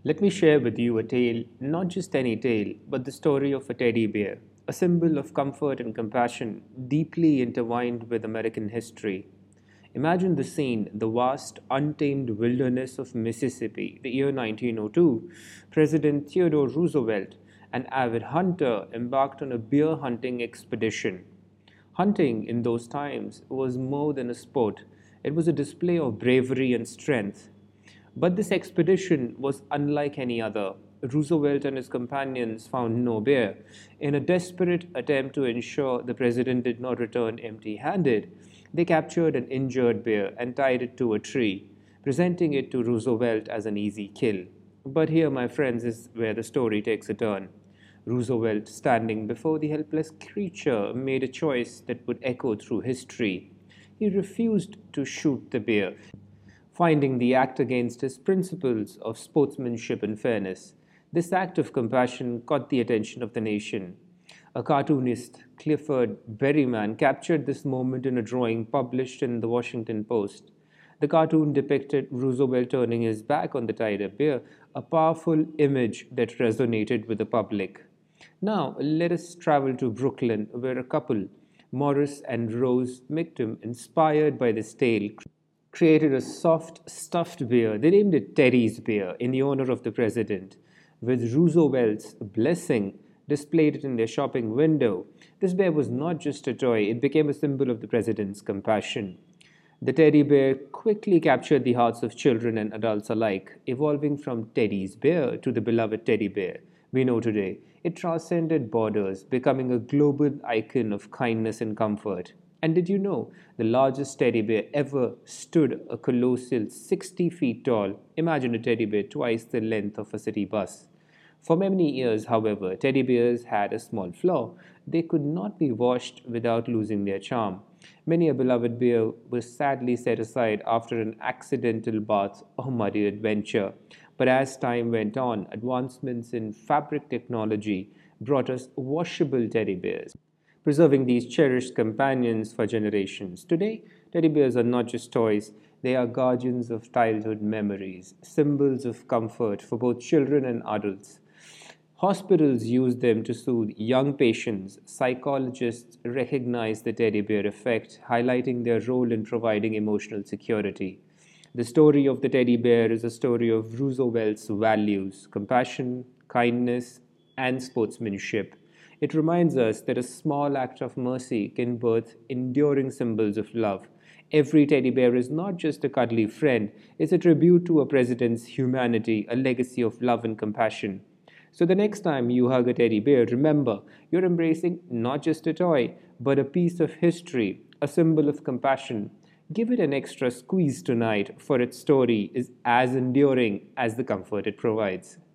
Let me share with you a tale, not just any tale, but the story of a teddy bear, a symbol of comfort and compassion deeply intertwined with American history. Imagine the scene, the vast, untamed wilderness of Mississippi, the year 1902. President Theodore Roosevelt, an avid hunter, embarked on a bear hunting expedition. Hunting in those times was more than a sport, it was a display of bravery and strength. But this expedition was unlike any other. Roosevelt and his companions found no bear. In a desperate attempt to ensure the president did not return empty handed, they captured an injured bear and tied it to a tree, presenting it to Roosevelt as an easy kill. But here, my friends, is where the story takes a turn. Roosevelt, standing before the helpless creature, made a choice that would echo through history. He refused to shoot the bear, finding the act against his principles of sportsmanship and fairness. This act of compassion caught the attention of the nation. A cartoonist, Clifford Berryman, captured this moment in a drawing published in the Washington Post. The cartoon depicted Roosevelt turning his back on the tied up bear, a powerful image that resonated with the public. Now, let us travel to Brooklyn, where a couple, Morris and Rose Mictum, inspired by this tale, created a soft, stuffed bear. They named it Teddy's Bear in the honor of the president. With Roosevelt's blessing, displayed it in their shopping window. This bear was not just a toy, it became a symbol of the president's compassion. The teddy bear quickly captured the hearts of children and adults alike, evolving from Teddy's bear to the beloved teddy bear we know today. It transcended borders, becoming a global icon of kindness and comfort. And did you know the largest teddy bear ever stood a colossal 60 feet tall? Imagine a teddy bear twice the length of a city bus. For many years, however, teddy bears had a small flaw. They could not be washed without losing their charm. Many a beloved bear was sadly set aside after an accidental bath or muddy adventure. But as time went on, advancements in fabric technology brought us washable teddy bears, preserving these cherished companions for generations. Today, teddy bears are not just toys, they are guardians of childhood memories, symbols of comfort for both children and adults. Hospitals use them to soothe young patients. Psychologists recognize the teddy bear effect, highlighting their role in providing emotional security. The story of the teddy bear is a story of Roosevelt's values, compassion, kindness, and sportsmanship. It reminds us that a small act of mercy can birth enduring symbols of love. Every teddy bear is not just a cuddly friend, it's a tribute to a president's humanity, a legacy of love and compassion. So the next time you hug a teddy bear, remember you're embracing not just a toy, but a piece of history, a symbol of compassion. Give it an extra squeeze tonight, for its story is as enduring as the comfort it provides.